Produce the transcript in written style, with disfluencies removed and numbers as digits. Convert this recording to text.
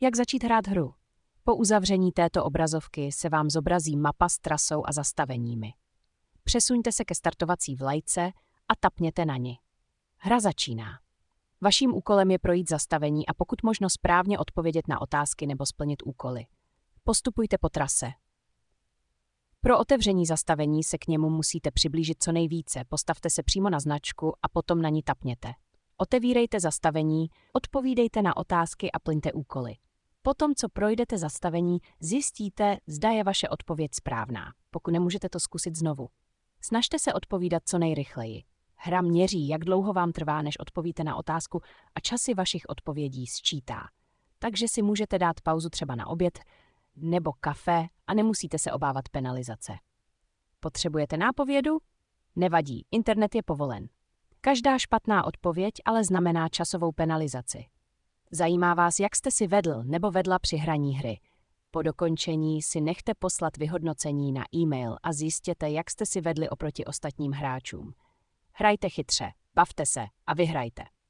Jak začít hrát hru? Po uzavření této obrazovky se vám zobrazí mapa s trasou a zastaveními. Přesuňte se ke startovací vlajce a tapněte na ni. Hra začíná. Vaším úkolem je projít zastavení a pokud možno správně odpovědět na otázky nebo splnit úkoly. Postupujte po trase. Pro otevření zastavení se k němu musíte přiblížit co nejvíce, postavte se přímo na značku a potom na ní tapněte. Otevírejte zastavení, odpovídejte na otázky a plňte úkoly. Potom, co projdete zastavení, zjistíte, zda je vaše odpověď správná. Pokud nemůžete to zkusit znovu. Snažte se odpovídat co nejrychleji. Hra měří, jak dlouho vám trvá, než odpovíte na otázku a časy vašich odpovědí sčítá. Takže si můžete dát pauzu třeba na oběd nebo kafe a nemusíte se obávat penalizace. Potřebujete nápovědu? Nevadí, internet je povolen. Každá špatná odpověď ale znamená časovou penalizaci. Zajímá vás, jak jste si vedl nebo vedla při hraní hry. Po dokončení si nechte poslat vyhodnocení na e-mail a zjistěte, jak jste si vedli oproti ostatním hráčům. Hrajte chytře, bavte se a vyhrajte.